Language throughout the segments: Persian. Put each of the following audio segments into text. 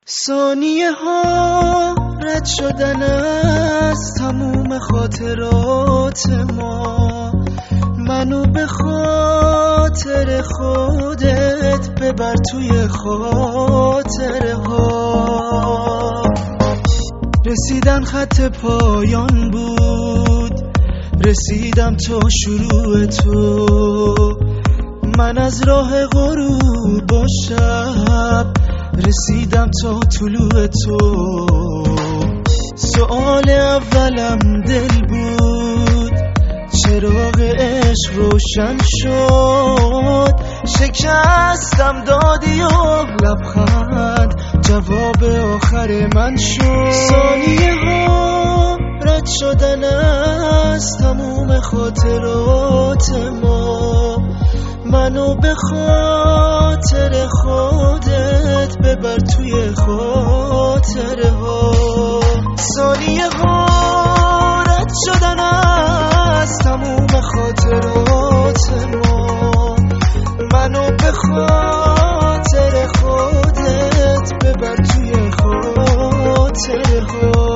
ثانیه ها رد شدن از تموم خاطرات ما، منو به خاطر خودت ببر توی خاطره ها. رسیدن خط پایان بود، رسیدم تا شروع تو، من از راه غروب و شب رسیدم تا طلوع تو. سؤال اولم دل بود، چراغ عشق روشن شد، شکستم دادی و لبخند جواب آخر من شد. ثانیه ها رد شدن از تموم خاطرات ما، منو به خاطر خودت ببر توی خاطره ها. ثانیه ها رد شدن از تموم خاطرات ما، منو به خاطر خودت ببر توی خاطره ها.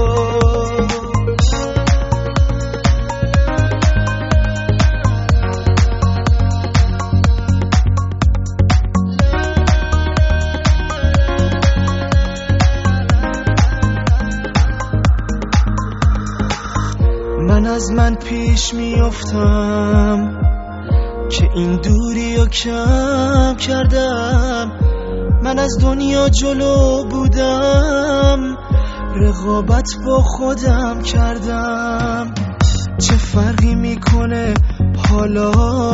من از من پیش میافتم که این دوری رو کم کردم، من از دنیا جلو بودم، رقابت با خودم کردم. چه فرقی میکنه حالا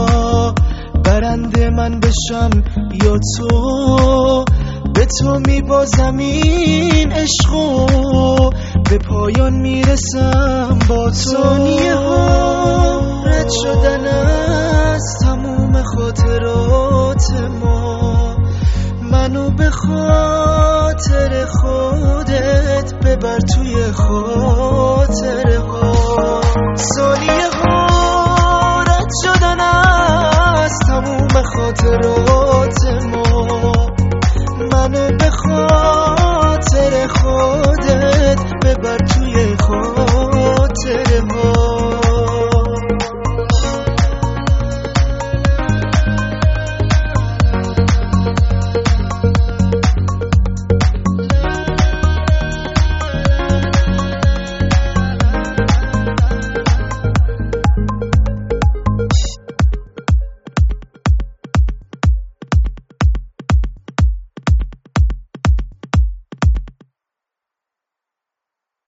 برنده من بشم یا تو؟ به تو میبازم این عشقو، به پایان میرسم با تو. ثانیه ها رد شدن از تموم خاطرات ما، منو به خاطر خودت ببر توی خاطره ها. ثانیه ها رد شدن از تموم خاطرات ما، منو به خاطر خودت ببر توی خاطره ها.